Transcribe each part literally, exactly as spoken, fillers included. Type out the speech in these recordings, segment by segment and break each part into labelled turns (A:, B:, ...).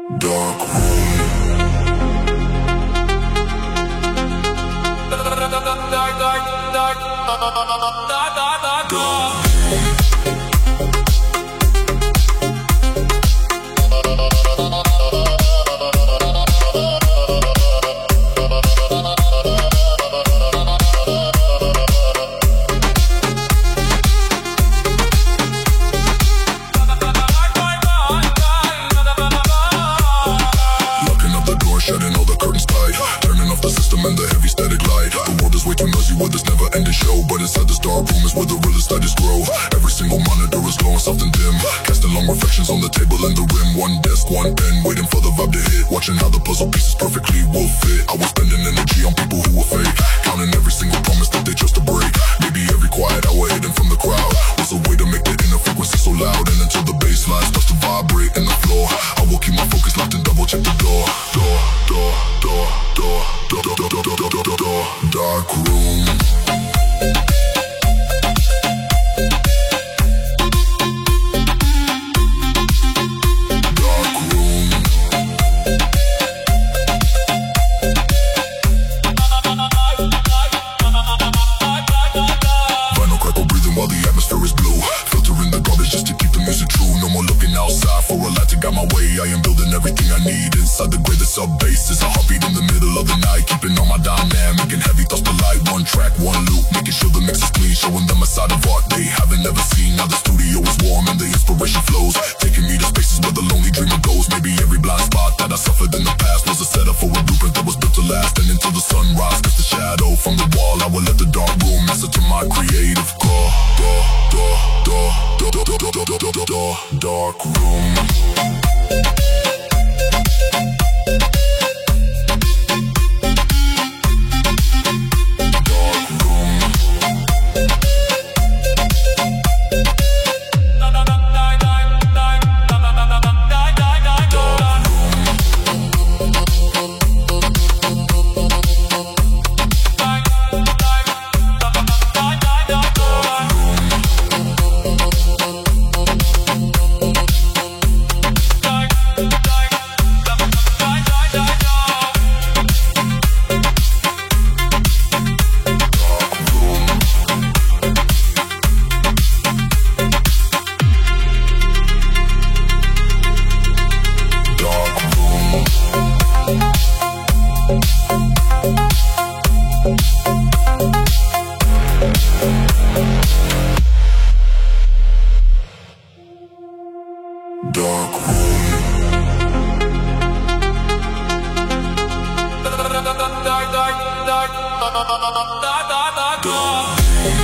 A: Dark room. Dark, dark, dark, dark, dark, dark. Shutting all the curtains tight, turning off the system and the heavy static light. The world is way too noisy with this never-ending show, but inside this dark room is where the realest ideas grow. Every single monitor is glowing soft and dim, casting long reflections on the table and the rim. One desk, one pen, waiting for the vibe to hit, watching how the puzzle pieces perfectly will fit. I was spending energy on people who were fake, counting every single promise that they chose to break. Maybe every quiet hour hidden from the crowd was a way to make the inner frequency so loud. And until the bass line starts to vibrate in the floor, I will keep my focus locked and double check the door. Door, door, door, door, door, door, door, door, door, door, door. Dark room. While the atmosphere is blue, filtering the garbage just to keep the music true. No more looking outside for a light to guide my way. I am building everything I need inside the grid. The sub bass is a heartbeat in the middle of the night, keeping all my dynamic and heavy thoughts polite. One track, one loop, making sure the mix is clean, showing them a side of art they haven't ever seen. Now the studio is warm and the inspiration flows, taking me to spaces where the lonely dreamer goes. Maybe every blind spot that I suffered in the past was a setup for a blueprint that was built to last. And until the sunrise, cause the shadow from the wall, I will let the dark room answer to my creative call. Door, door, door, door, door, door, door, door, door, door, dark room. Dark room. Dark, dark, dark, dark, dark, dark.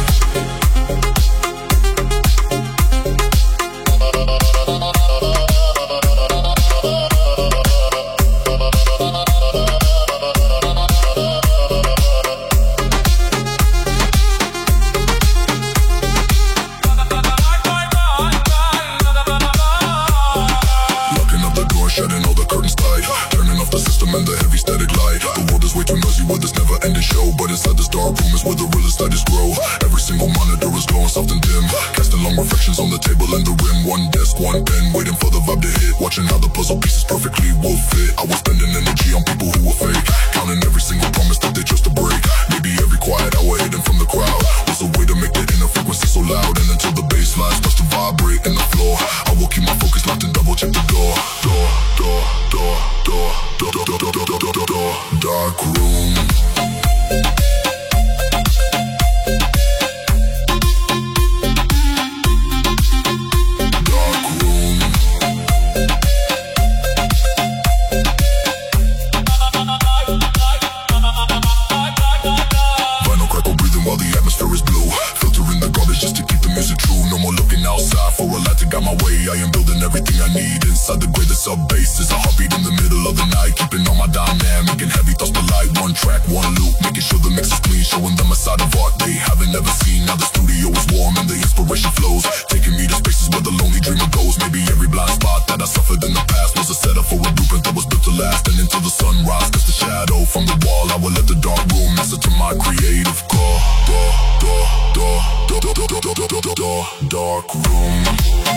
A: Shutting all the curtains tight, turning off the system and the heavy static light. The world is way too noisy with this never-ending show, but inside this dark room is where the realest ideas grow. Every single monitor is glowing soft and dim, casting long reflections on the table and the rim. One desk, one pen, waiting for the vibe to hit, watching how the puzzle pieces perfectly will fit. I was spending energy on people who were fake, counting every single promise that they chose to break. Maybe every quiet hour hidden from the crowd was a way to make the inner frequency so loud. And until the bass line starts to vibrate in the floor, I will keep my focus locked and double check the door. Door, door, door, door, door, door, door, door, door, door, door, door, dark room. While the atmosphere is blue, filtering the garbage just to keep the music true. No more looking outside for a light to guide my way. I am building everything I need inside the grid. The sub bass is a heartbeat in the middle of the night, keeping all my dynamic and heavy thoughts polite. One track, one loop, making sure the mix is clean, showing them a side of art they haven't ever seen. Now the studio is warm and the inspiration flows, taking me to spaces where the lonely dreamer goes. Maybe every blind spot that I suffered in the past was a setup for a blueprint that was built to last. And until the sunrise, cause the shadow from the wall, I will let the dark room answer to my creative call. Door, door, door, door, door, door, door, door, door, door, dark room.